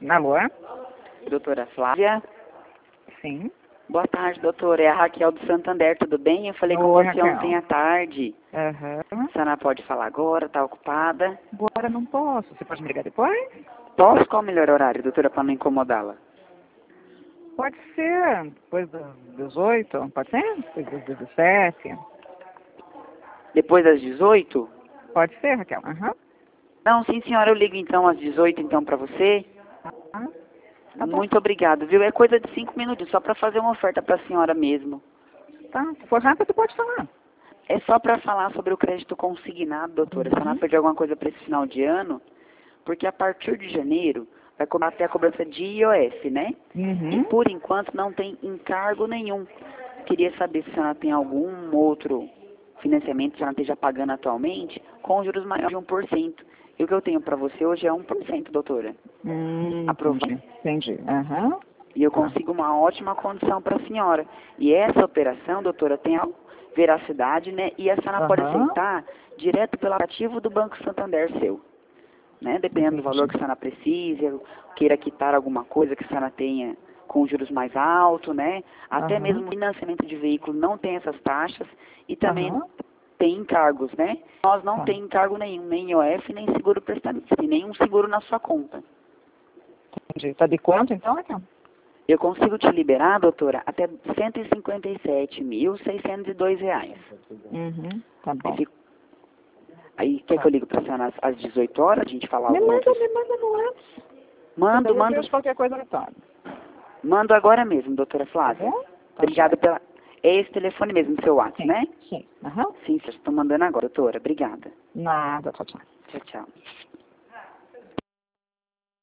Alô? Doutora Flávia? Sim. Boa tarde, doutora. É a Raquel do Santander, tudo bem? Eu falei com Oi, você Raquel. ontem à tarde. Aham. A senhora pode falar agora? Está ocupada? Agora não posso. Você pode me ligar depois? Posso? Qual o melhor horário, doutora, para não incomodá-la? Pode ser depois das 18, pode ser? Depois das 17. Depois das 18? Pode ser, Raquel? Aham. Não, sim, senhora. Eu ligo então às 18 então para você. Ah, tá bom. Muito obrigado, viu? É coisa de 5 minutos, só para fazer uma oferta para a senhora mesmo. Tá. Se for rápido, pode falar. É só para falar sobre o crédito consignado, doutora. Se a senhora pedir alguma coisa para esse final de ano, porque a partir de janeiro vai começar a ter a cobrança de IOF, né? E Uhum. por enquanto não tem encargo nenhum. Queria saber se a senhora tem algum outro financiamento que a senhora esteja pagando atualmente com juros maiores de 1%. E o que eu tenho para você hoje é 1%, doutora. Aprovado. Entendi. Aham. E eu consigo uma ótima condição para a senhora. E essa operação, doutora, tem a veracidade, né? E a senhora pode Aham. aceitar direto pelo aplicativo do Banco Santander seu. Né? Dependendo do valor que a senhora precisa, queira quitar alguma coisa que a senhora tenha com juros mais altos, né? Até Aham. mesmo o financiamento de veículo não tem essas taxas e também Aham. tem encargos, né? Nós não Tá. tem encargo nenhum, nem IOF, nem seguro prestamista, e nenhum seguro na sua conta. Entendi. Tá de quanto então, Raquel? Eu consigo te liberar, doutora, até R$ 157.602. Uhum. Tá bom. Aí quer que eu ligo para a senhora às 18 horas, a gente falar Me alguma manda coisa? no WhatsApp. Mando, Eu mando, vejo qualquer coisa no tarde. mando agora mesmo, doutora Tá Flávia. bom? Tá Obrigada certo. pela... É esse telefone mesmo, seu WhatsApp, Sim. né? Sim. Aham. Sim, vocês estão mandando agora, doutora. Obrigada. Nada, tchau, tchau. Tchau, tchau.